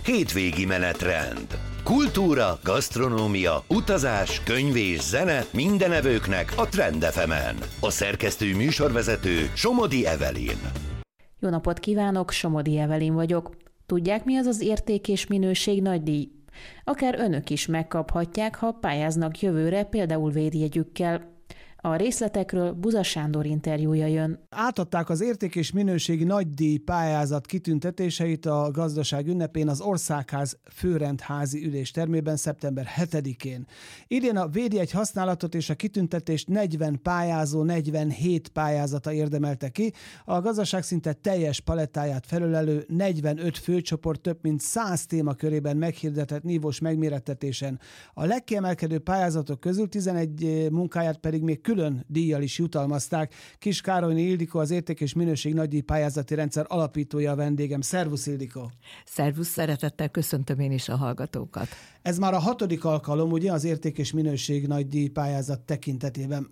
hétvégi menetrend. Kultúra, gasztronómia, utazás, könyv és zene minden evőknek a Trend FM-en. A szerkesztő műsorvezető Somodi Evelyn. Jó napot kívánok, Somodi Evelyn vagyok. Tudják, mi az az érték és minőség nagydíj? Akár önök is megkaphatják, ha pályáznak jövőre, például védjegyükkel. A részletekről Buza Sándor interjúja jön. Átadták az érték és minőségi nagydíj pályázat kitüntetéseit a Gazdaság ünnepén az Országház főrendházi üléstermében szeptember 7-én. Idén a védjegy használatot és a kitüntetést 40 pályázó 47 pályázata érdemelte ki. A Gazdaság szinte teljes palettáját felölelő 45 főcsoport több mint 100 témakörében meghirdetett nívós megmérettetésen. A legkiemelkedő pályázatok közül 11 munkáját pedig még külön díjjal is jutalmazták. Kis Károlyné Ildikó, az érték és minőség nagydíj pályázati rendszer alapítója a vendégem. Szervusz, Ildikó! Szervusz, szeretettel köszöntöm én is a hallgatókat. Ez már a 6. alkalom, ugye, az érték és minőség nagydíj pályázat tekintetében.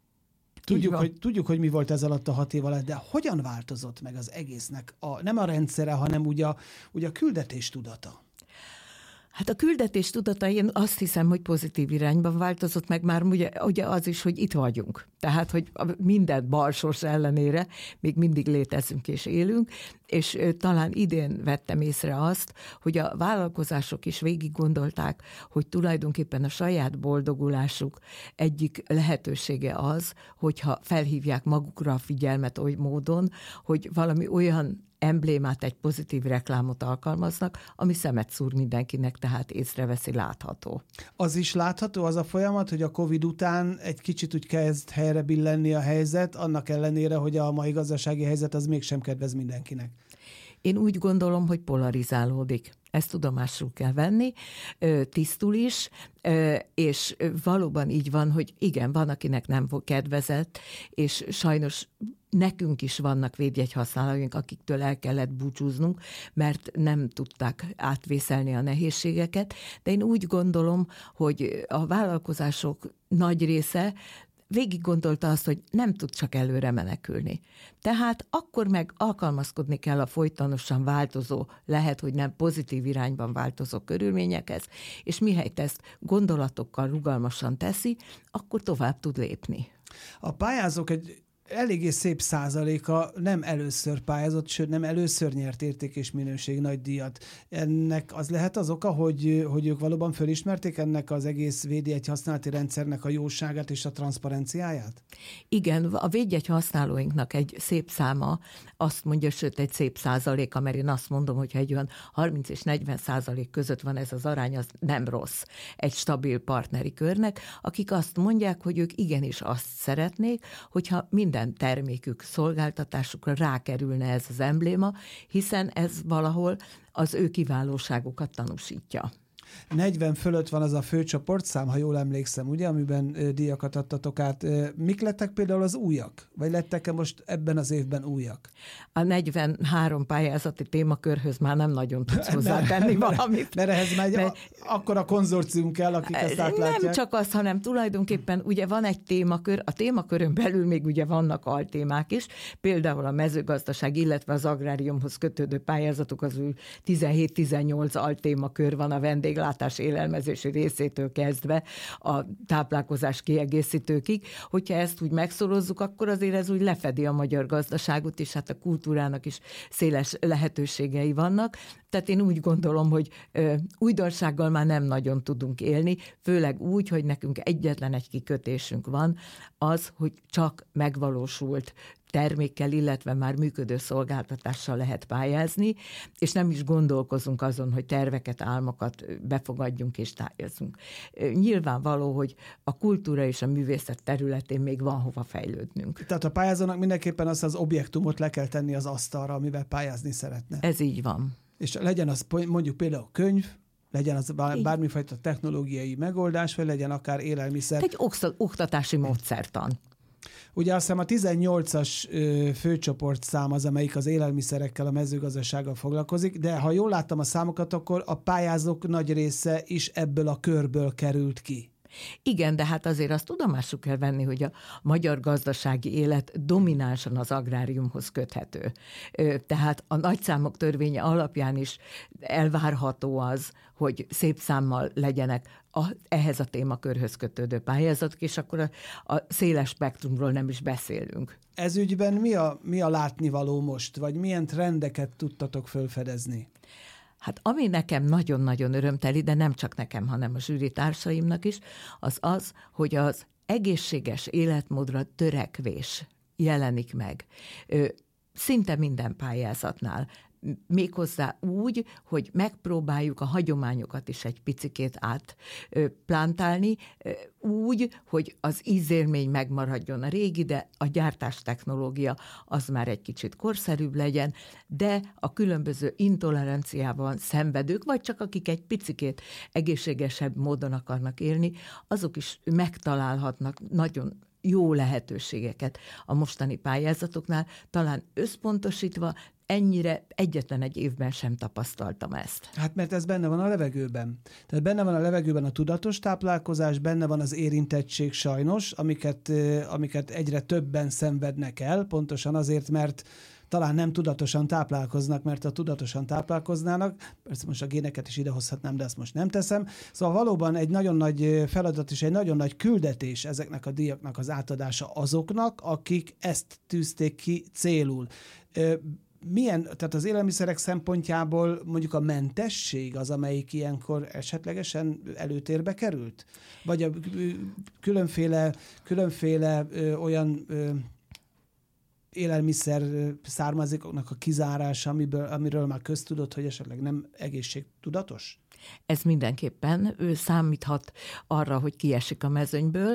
Tudjuk, hogy mi volt ez alatt a 6 év alatt, de hogyan változott meg az egésznek nem a rendszere, hanem ugye a küldetés tudata? Hát a küldetés tudata, én azt hiszem, hogy pozitív irányban változott meg már ugye az is, hogy itt vagyunk. Tehát, hogy minden balsors ellenére még mindig létezünk és élünk, és talán idén vettem észre azt, hogy a vállalkozások is végig gondolták, hogy tulajdonképpen a saját boldogulásuk egyik lehetősége az, hogyha felhívják magukra a figyelmet oly módon, hogy valami olyan emblémát, egy pozitív reklámot alkalmaznak, ami szemet szúr mindenkinek, tehát észreveszi, látható. Az is látható az a folyamat, hogy a Covid után egy kicsit úgy kezd helyre billenni a helyzet, annak ellenére, hogy a mai gazdasági helyzet az mégsem kedvez mindenkinek. Én úgy gondolom, hogy polarizálódik. Ezt tudomásul kell venni, tisztul is, és valóban így van, hogy igen, van, akinek nem kedvezett, és sajnos nekünk is vannak védjegyhasználóink, akiktől el kellett búcsúznunk, mert nem tudták átvészelni a nehézségeket, de én úgy gondolom, hogy a vállalkozások nagy része végig gondolta azt, hogy nem tud csak előre menekülni. Tehát akkor meg alkalmazkodni kell a folytonosan változó, lehet, hogy nem pozitív irányban változó körülményekhez, és mihelyt ezt gondolatokkal rugalmasan teszi, akkor tovább tud lépni. A pályázók egy eléggé szép százaléka nem először pályázott, sőt nem először nyert érték és minőség nagydíjat. Ennek az lehet az oka, hogy ők valóban fölismerték ennek az egész védjegy használati rendszernek a jóságát és a transzparenciáját? Igen, a védjegy használóinknak egy szép száma azt mondja, sőt egy szép százaléka, mert én azt mondom, hogy egy olyan 30 és 40% között van ez az arány, az nem rossz egy stabil partneri körnek, akik azt mondják, hogy ők igenis azt szeretnék, hogyha minden termékük, szolgáltatásukra rákerülne ez az embléma, hiszen ez valahol az ő kiválóságukat tanúsítja. 40 fölött van az a főcsoportszám, ha jól emlékszem, ugye, amiben díjakat adtatok át. Mik lettek például az újak? Vagy lettek-e most ebben az évben újak? A 43 pályázati témakörhöz már nem nagyon tudsz hozzátenni valamit. Mert ehhez már akkora konzorcium kell, akik ezt átlátják. Nem csak az, hanem tulajdonképpen ugye van egy témakör, a témakörön belül még ugye vannak altémák is, például a mezőgazdaság, illetve az agráriumhoz kötődő pályázatok, az 17-18 altémakör van a vendéglátás élelmezési részétől kezdve a táplálkozás kiegészítőkig. Hogyha ezt úgy megszorozzuk, akkor azért ez úgy lefedi a magyar gazdaságot, és hát a kultúrának is széles lehetőségei vannak. Tehát én úgy gondolom, hogy újdonsággal már nem nagyon tudunk élni, főleg úgy, hogy nekünk egyetlen egy kikötésünk van, az, hogy csak megvalósult termékkel, illetve már működő szolgáltatással lehet pályázni, és nem is gondolkozunk azon, hogy terveket, álmokat befogadjunk és tájazunk. Nyilvánvaló, hogy a kultúra és a művészet területén még van hova fejlődnünk. Tehát a pályázónak mindenképpen azt az objektumot le kell tenni az asztalra, amivel pályázni szeretne. Ez így van. És legyen az mondjuk például könyv, legyen az bármifajta technológiai megoldás, vagy legyen akár élelmiszer. Egy oktatási módszertan. Ugye azt hiszem a 18-as főcsoportszám az, amelyik az élelmiszerekkel, a mezőgazdasággal foglalkozik, de ha jól láttam a számokat, akkor a pályázók nagy része is ebből a körből került ki. Igen, de hát azért azt tudomásul kell venni, hogy a magyar gazdasági élet dominánsan az agráriumhoz köthető. Tehát a nagyszámok törvénye alapján is elvárható az, hogy szép számmal legyenek ehhez a témakörhöz kötődő pályázatok, és akkor a széles spektrumról nem is beszélünk. Ez ügyben mi a látnivaló most, vagy milyen trendeket tudtatok felfedezni? Hát ami nekem nagyon-nagyon örömteli, de nem csak nekem, hanem a zsűri társaimnak is, az, hogy az egészséges életmódra törekvés jelenik meg. Szinte minden pályázatnál. Méghozzá úgy, hogy megpróbáljuk a hagyományokat is egy picikét átplántálni, úgy, hogy az ízélmény megmaradjon a régi, de a gyártás technológia az már egy kicsit korszerűbb legyen, de a különböző intoleranciában szenvedők, vagy csak akik egy picikét egészségesebb módon akarnak élni, azok is megtalálhatnak nagyon jó lehetőségeket a mostani pályázatoknál, talán összpontosítva, ennyire egyetlen egy évben sem tapasztaltam ezt. Hát mert ez benne van a levegőben. Tehát benne van a levegőben a tudatos táplálkozás, benne van az érintettség sajnos, amiket egyre többen szenvednek el, pontosan azért, mert talán nem tudatosan táplálkoznak, mert ha tudatosan táplálkoznának, persze most a géneket is idehozhatnám, de ezt most nem teszem. Szóval valóban egy nagyon nagy feladat és egy nagyon nagy küldetés ezeknek a díjaknak az átadása azoknak, akik ezt tűzték ki célul. Tehát az élelmiszerek szempontjából mondjuk a mentesség az, amelyik ilyenkor esetlegesen előtérbe került? Vagy a különféle olyan élelmiszer származékoknak a kizárása, amiről már köztudott, hogy esetleg nem egészségtudatos? Ez mindenképpen számíthat arra, hogy kiesik a mezőnyből,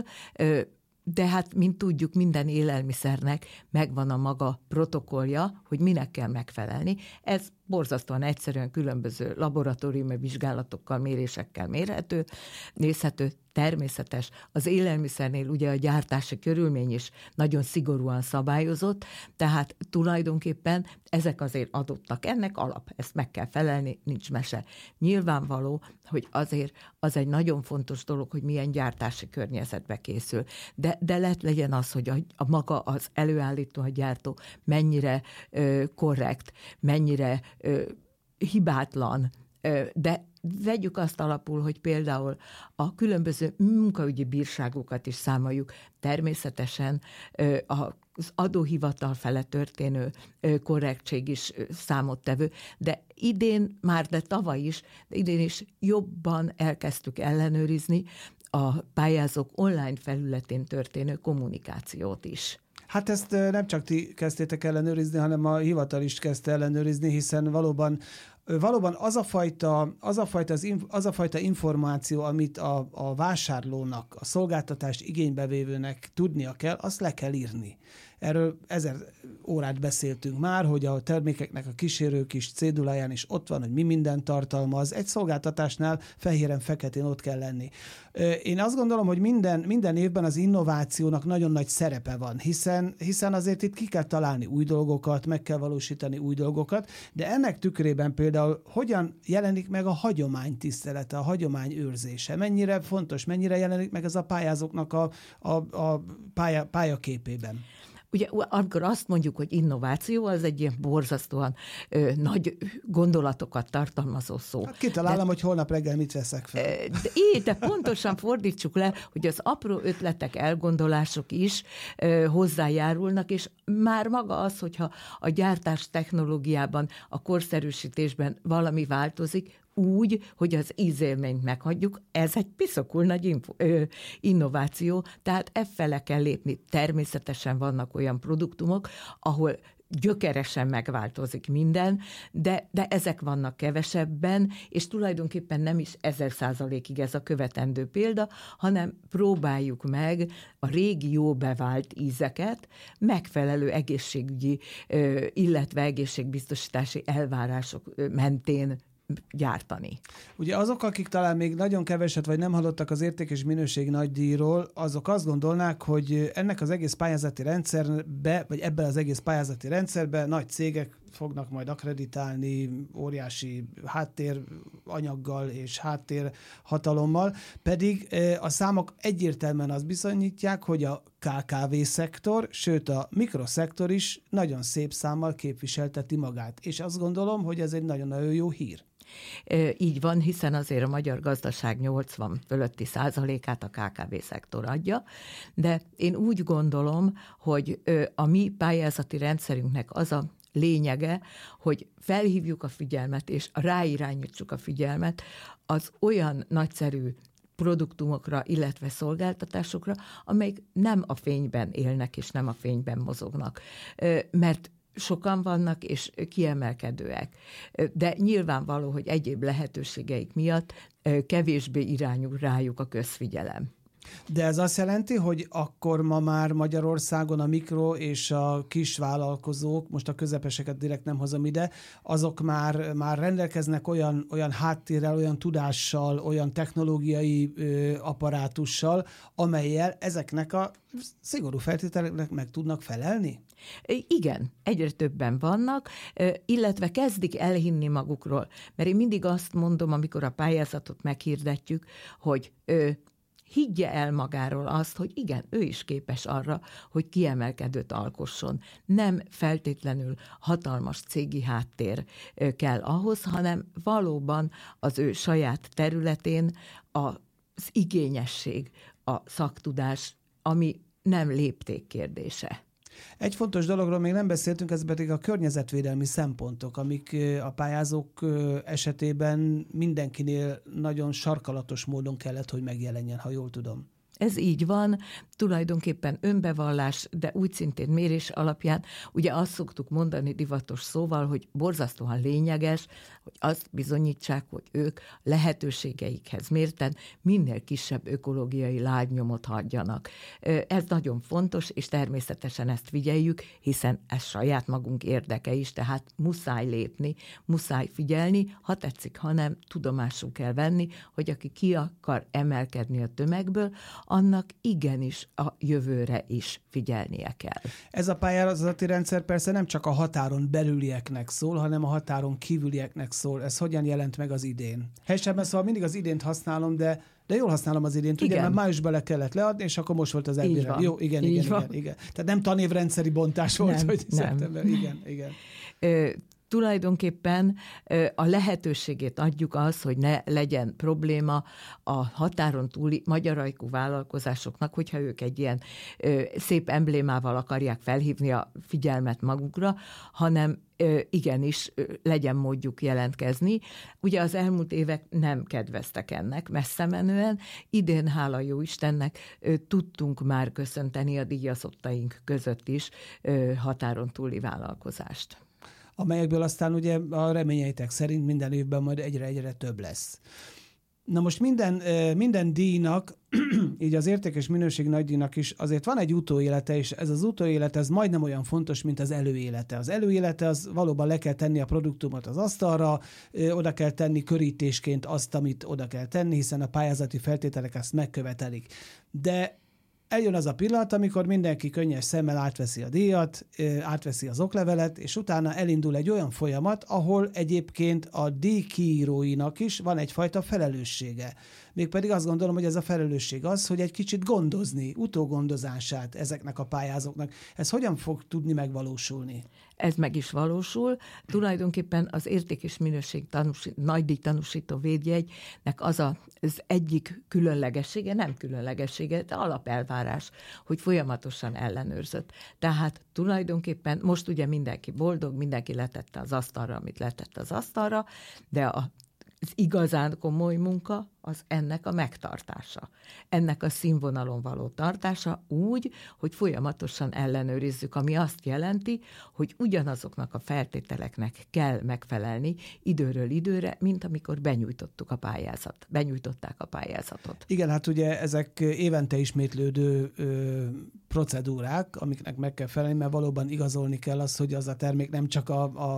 de hát, mint tudjuk, minden élelmiszernek megvan a maga protokollja, hogy minek kell megfelelni. Ez borzasztóan egyszerűen különböző laboratóriumi vizsgálatokkal, mérésekkel mérhető, nézhető, természetes. Az élelmiszernél ugye a gyártási körülmény is nagyon szigorúan szabályozott, tehát tulajdonképpen ezek azért adottak. Ennek alap, ezt meg kell felelni, nincs mese. Nyilvánvaló, hogy azért az egy nagyon fontos dolog, hogy milyen gyártási környezetbe készül. De legyen az, hogy a maga az előállító, a gyártó mennyire korrekt, mennyire hibátlan, de vegyük azt alapul, hogy például a különböző munkaügyi bírságokat is számoljuk. Természetesen az adóhivatal fele történő korrektség is számottevő, de tavaly is, de idén is jobban elkezdtük ellenőrizni a pályázók online felületén történő kommunikációt is. Hát ezt nem csak ti kezdtétek ellenőrizni, hanem a hivatal is kezdte ellenőrizni, hiszen valóban az a fajta információ, amit a vásárlónak, a szolgáltatást igénybevévőnek tudnia kell, azt le kell írni. Erről 1000 órát beszéltünk már, hogy a termékeknek a kísérő kis céduláján is ott van, hogy mi minden tartalmaz. Egy szolgáltatásnál fehéren-feketén ott kell lenni. Én azt gondolom, hogy minden évben az innovációnak nagyon nagy szerepe van, hiszen azért itt ki kell találni új dolgokat, meg kell valósítani új dolgokat, de ennek tükrében például hogyan jelenik meg a hagyomány tisztelete, a hagyomány őrzése? Mennyire fontos, mennyire jelenik meg ez a pályázóknak a pályaképében? Ugye amikor azt mondjuk, hogy innováció, az egy ilyen borzasztóan nagy gondolatokat tartalmazó szó. Hát kitalálom, hogy holnap reggel mit veszek fel. De pontosan fordítsuk le, hogy az apró ötletek, elgondolások is hozzájárulnak, és már maga az, hogyha a gyártás technológiában, a korszerűsítésben valami változik, úgy, hogy az ízélményt meghagyjuk, ez egy piszokul nagy innováció, tehát effele kell lépni. Természetesen vannak olyan produktumok, ahol gyökeresen megváltozik minden, de ezek vannak kevesebben, és tulajdonképpen nem is 1000%-ig ez a követendő példa, hanem próbáljuk meg a régi jó bevált ízeket megfelelő egészségügyi, illetve egészségbiztosítási elvárások mentén gyártani. Ugye azok, akik talán még nagyon keveset vagy nem hallottak az érték és minőség nagydíjról, azok azt gondolnák, hogy ennek az egész pályázati rendszerbe, vagy ebben az egész pályázati rendszerben nagy cégek fognak majd akkreditálni óriási háttéranyaggal és háttérhatalommal, pedig a számok egyértelműen azt bizonyítják, hogy a KKV-szektor, sőt a mikroszektor is nagyon szép számmal képviselteti magát. És azt gondolom, hogy ez egy nagyon-nagyon jó hír. Így van, hiszen azért a magyar gazdaság 80 fölötti százalékát a KKV-szektor adja, de én úgy gondolom, hogy a mi pályázati rendszerünknek az a lényege, hogy felhívjuk a figyelmet, és ráirányítsuk a figyelmet az olyan nagyszerű produktumokra, illetve szolgáltatásokra, amelyek nem a fényben élnek, és nem a fényben mozognak. Mert sokan vannak, és kiemelkedőek. De nyilvánvaló, hogy egyéb lehetőségeik miatt kevésbé irányul rájuk a közfigyelem. De ez azt jelenti, hogy akkor ma már Magyarországon a mikro és a kis vállalkozók, most a közepeseket direkt nem hozom ide, azok már rendelkeznek olyan háttérrel, olyan tudással, olyan technológiai apparátussal, amellyel ezeknek a szigorú feltételeknek meg tudnak felelni? Igen, egyre többen vannak, illetve kezdik elhinni magukról. Mert én mindig azt mondom, amikor a pályázatot meghirdetjük, hogy higgye el magáról azt, hogy igen, ő is képes arra, hogy kiemelkedőt alkosson. Nem feltétlenül hatalmas cégi háttér kell ahhoz, hanem valóban az ő saját területén az igényesség, a szaktudás, ami nem lépték kérdése. Egy fontos dologról még nem beszéltünk, ez pedig a környezetvédelmi szempontok, amik a pályázók esetében mindenkinél nagyon sarkalatos módon kellett, hogy megjelenjen, ha jól tudom. Ez így van, tulajdonképpen önbevallás, de úgy szintén mérés alapján, ugye azt szoktuk mondani divatos szóval, hogy borzasztóan lényeges, hogy azt bizonyítsák, hogy ők lehetőségeikhez mérten minél kisebb ökológiai lábnyomot hagyjanak. Ez nagyon fontos, és természetesen ezt figyeljük, hiszen ez saját magunk érdeke is, tehát muszáj lépni, muszáj figyelni, ha tetszik, ha nem, tudomásul kell venni, hogy aki ki akar emelkedni a tömegből, annak igenis a jövőre is figyelnie kell. Ez a pályázati rendszer persze nem csak a határon belülieknek szól, hanem a határon kívülieknek szól. Ez hogyan jelent meg az idén? Helyesebben szóval mindig az idént használom, de jól használom az idént, ugye, mert májusban le kellett leadni, és akkor most volt az elbírál. Jó, igen. Tehát nem tanévrendszeri bontás volt, hogy szeptember. Igen. Tulajdonképpen a lehetőségét adjuk az, hogy ne legyen probléma a határon túli magyar ajkú vállalkozásoknak, hogyha ők egy ilyen szép emblémával akarják felhívni a figyelmet magukra, hanem igenis legyen módjuk jelentkezni. Ugye az elmúlt évek nem kedveztek ennek messze menően. Idén, hála jó Istennek, tudtunk már köszönteni a díjazottaink között is határon túli vállalkozást. Amelyekből aztán ugye a reményeitek szerint minden évben majd egyre több lesz. Na most minden díjnak, így az értékes minőség nagydíjnak is azért van egy utóélete, és ez az utóélete ez majdnem olyan fontos, mint az előélete. Az előélete az valóban le kell tenni a produktumot az asztalra, oda kell tenni körítésként azt, amit oda kell tenni, hiszen a pályázati feltételek ezt megkövetelik. De eljön az a pillanat, amikor mindenki könnyes szemmel átveszi a díjat, átveszi az oklevelet, és utána elindul egy olyan folyamat, ahol egyébként a díjkiíróinak is van egyfajta felelőssége. Mégpedig azt gondolom, hogy ez a felelősség az, hogy egy kicsit gondozni, utógondozását ezeknek a pályázóknak. Ez hogyan fog tudni megvalósulni? Ez meg is valósul. Tulajdonképpen az érték és minőség nagydíj tanúsító védjegynek az egyik különlegessége, nem különlegessége, de alapelvárás, hogy folyamatosan ellenőrzött. Tehát tulajdonképpen most ugye mindenki boldog, mindenki letette az asztalra, amit letett az asztalra, de az igazán komoly munka az ennek a megtartása. Ennek a színvonalon való tartása úgy, hogy folyamatosan ellenőrizzük, ami azt jelenti, hogy ugyanazoknak a feltételeknek kell megfelelni időről időre, mint amikor benyújtották a pályázatot. Igen, hát ugye ezek évente ismétlődő procedúrák, amiknek meg kell felelni, mert valóban igazolni kell az, hogy az a termék nem csak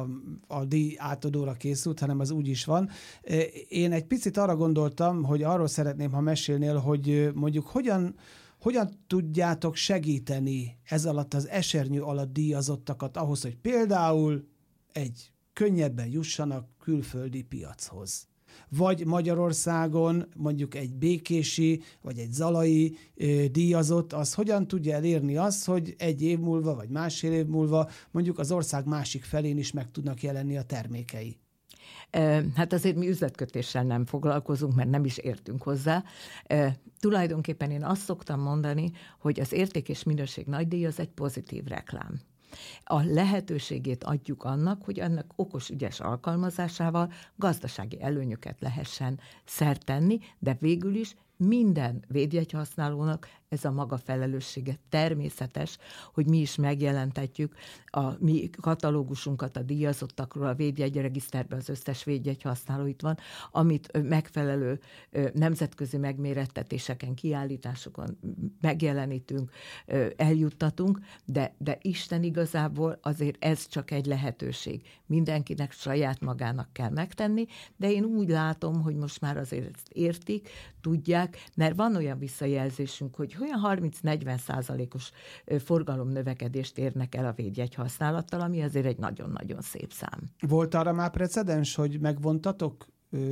a díj átadóra készült, hanem az úgy is van. Én egy picit arra gondoltam, hogy arról szeretném, ha mesélnél, hogy mondjuk hogyan tudjátok segíteni ez alatt az esernyő alatt díjazottakat ahhoz, hogy például könnyebben jussanak külföldi piachoz. Vagy Magyarországon mondjuk egy békési, vagy egy zalai díjazott, az hogyan tudja elérni azt, hogy egy év múlva, vagy másfél év múlva mondjuk az ország másik felén is meg tudnak jelenni a termékei? Hát azért mi üzletkötéssel nem foglalkozunk, mert nem is értünk hozzá. Tulajdonképpen én azt szoktam mondani, hogy az érték és minőség nagydíj az egy pozitív reklám. A lehetőségét adjuk annak, hogy ennek okos, ügyes alkalmazásával gazdasági előnyöket lehessen szert tenni, de végül is minden védjegyhasználónak ez a maga felelőssége. Természetes, hogy mi is megjelentetjük a mi katalógusunkat a díjazottakról, a védjegyregiszterben az összes védjegyhasználó itt van, amit megfelelő nemzetközi megmérettetéseken, kiállításokon megjelenítünk, eljuttatunk, de Isten igazából azért ez csak egy lehetőség. Mindenkinek saját magának kell megtenni, de én úgy látom, hogy most már azért ezt értik, tudják, mert van olyan visszajelzésünk, hogy olyan 30-40%-os forgalomnövekedést érnek el a védjegy használattal, ami azért egy nagyon-nagyon szép szám. Volt arra már precedens, hogy megvontatok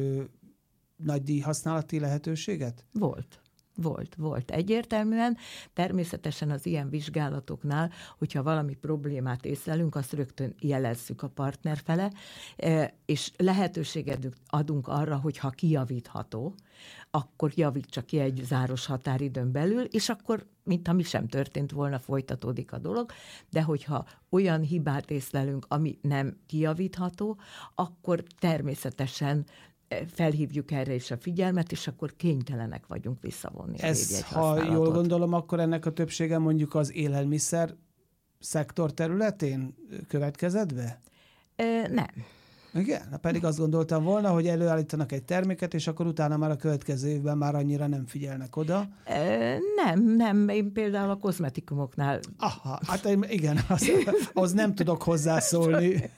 nagydíj használati lehetőséget? Volt. Egyértelműen, természetesen az ilyen vizsgálatoknál, hogyha valami problémát észlelünk, azt rögtön jelezzük a partner fele, és lehetőséget adunk arra, hogy ha kijavítható, akkor javítsa ki egy záros határidőn belül, és akkor, mintha mi sem történt volna, folytatódik a dolog, de hogyha olyan hibát észlelünk, ami nem kijavítható, akkor természetesen felhívjuk erre is a figyelmet, és akkor kénytelenek vagyunk visszavonni a védjegyhasználatot. Ha jól gondolom, akkor ennek a többsége mondjuk az élelmiszer szektor területén következett be? Nem. Igen? Pedig azt gondoltam volna, hogy előállítanak egy terméket, és akkor utána már a következő évben már annyira nem figyelnek oda. Nem. Én például a kozmetikumoknál... Aha, hát igen, az nem tudok hozzászólni.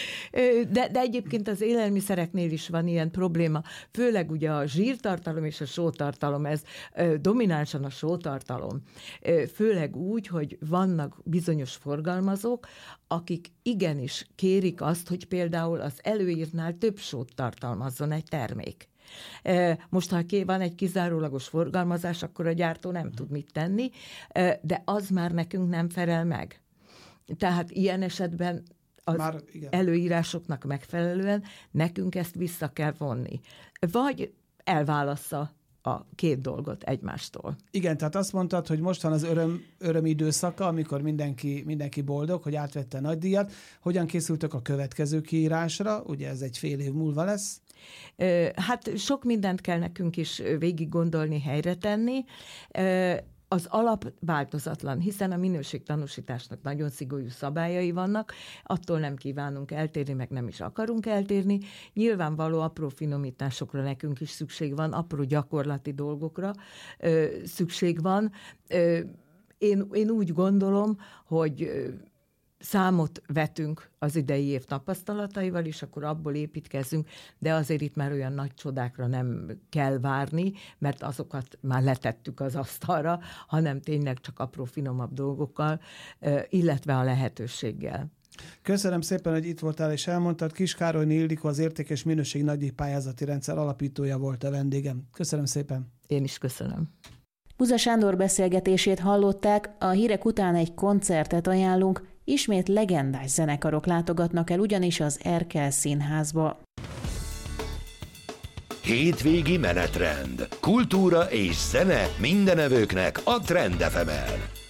De egyébként az élelmiszereknél is van ilyen probléma. Főleg ugye a zsírtartalom és a sótartalom, ez dominánsan a sótartalom. Főleg úgy, hogy vannak bizonyos forgalmazók, akik igenis kérik azt, hogy például az előírnál több sót tartalmazzon egy termék. Most, ha van egy kizárólagos forgalmazás, akkor a gyártó nem tud mit tenni, de az már nekünk nem felel meg. Tehát ilyen esetben az előírásoknak megfelelően nekünk ezt vissza kell vonni. Vagy elválassza a két dolgot egymástól. Igen, tehát azt mondtad, hogy most van az öröm időszaka, amikor mindenki boldog, hogy átvette a nagydíjat. Hogyan készültök a következő kiírásra? Ugye ez egy fél év múlva lesz. Hát sok mindent kell nekünk is végig gondolni, helyre tenni. Az alap változatlan, hiszen a minőségtanúsításnak nagyon szigorú szabályai vannak, attól nem kívánunk eltérni, meg nem is akarunk eltérni. Nyilvánvaló apró finomításokra nekünk is szükség van, apró gyakorlati dolgokra szükség van. Én úgy gondolom, hogy számot vetünk az idei év tapasztalataival, és akkor abból építkezünk, de azért itt már olyan nagy csodákra nem kell várni, mert azokat már letettük az asztalra, hanem tényleg csak apró, finomabb dolgokkal, illetve a lehetőséggel. Köszönöm szépen, hogy itt voltál és elmondtad. Kis Károlyné Ildikó, az Érték és Minőség Nagydíj pályázati rendszer alapítója volt a vendégem. Köszönöm szépen. Én is köszönöm. Buza Sándor beszélgetését hallották, a hírek után egy koncertet ajánlunk, ismét legendás zenekarok látogatnak el ugyanis az Erkel Színházba. Hétvégi menetrend. Kultúra és zene mindenevőknek a Trend FM-en.